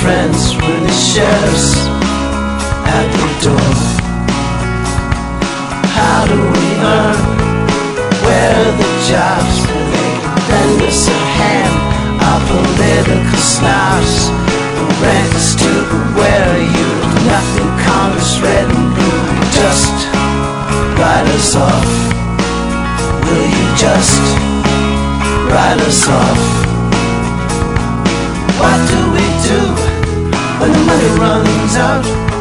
friends when the sheriff's at your door? How do we earn? Where are the jobs where they can lend us a hand? Our political snobs, the ranks to beware you. Nothing Congress red and blue. Just write us off. Will you just write us off? What do we do when the money runs out?